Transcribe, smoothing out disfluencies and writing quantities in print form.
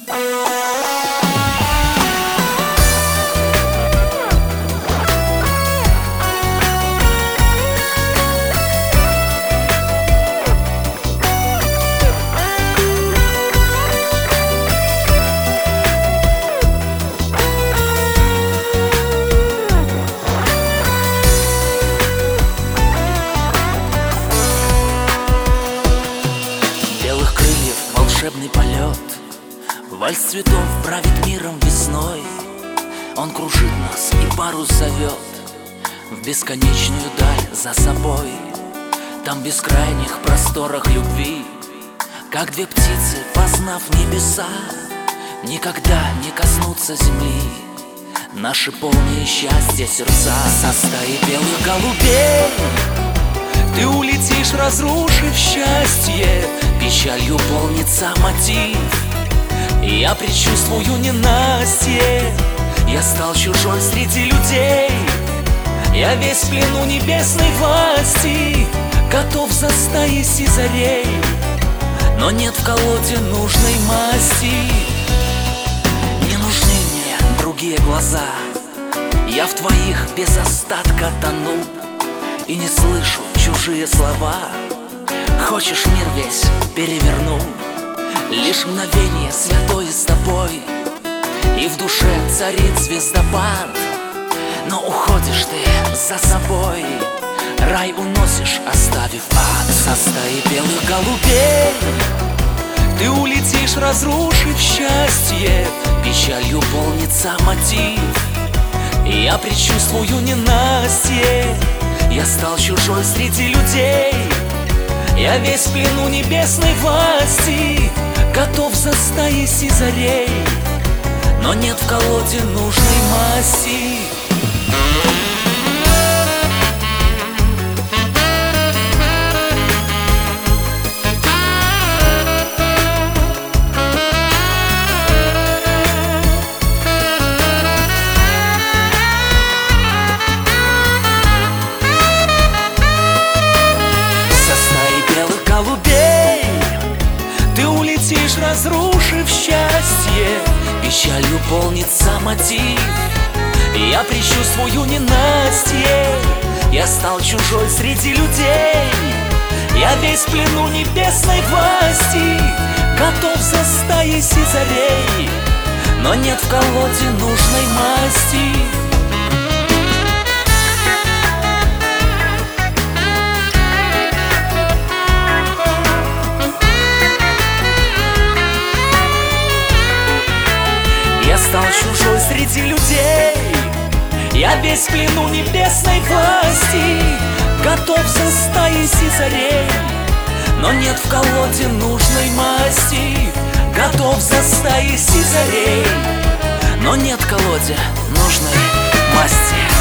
Волшебный полет, вальс цветов правит миром весной. Он кружит нас и парус зовет в бесконечную даль за собой. Там в бескрайних просторах любви, как две птицы, познав небеса, никогда не коснутся земли наши полные счастья сердца. Со стаи белых голубей ты улетишь, разрушив счастье, печалью полнится мотив. И я предчувствую ненастье, я стал чужой среди людей. Я весь в плену небесной власти, готов за стаи сизарей, но нет в колоде нужной масти. Не нужны мне другие глаза, я в твоих без остатка тону и не слышу чужие слова. Хочешь, мир весь переверну, лишь мгновение святое с тобой, и в душе царит звездопад. Но уходишь ты за собой, рай уносишь, оставив ад. Со стаи белых голубей ты улетишь, разрушив счастье, печалью полнится мотив. И я предчувствую ненастье, я стал чужой среди людей. Я весь в плену небесной власти, готов за стаи сизарей, но нет в колоде нужной масти. Голубей ты улетишь, разрушив счастье, печалью полнится мотив. Я предчувствую ненастье, я стал чужой среди людей. Я весь в плену небесной власти, готов за стаи сизарей, но нет в колоде нужной масти. Я стал чужой среди людей, я весь в плену небесной власти, готов за стаи сизарей, но нет в колоде нужной масти. Готов за стаи сизарей, но нет в колоде нужной масти.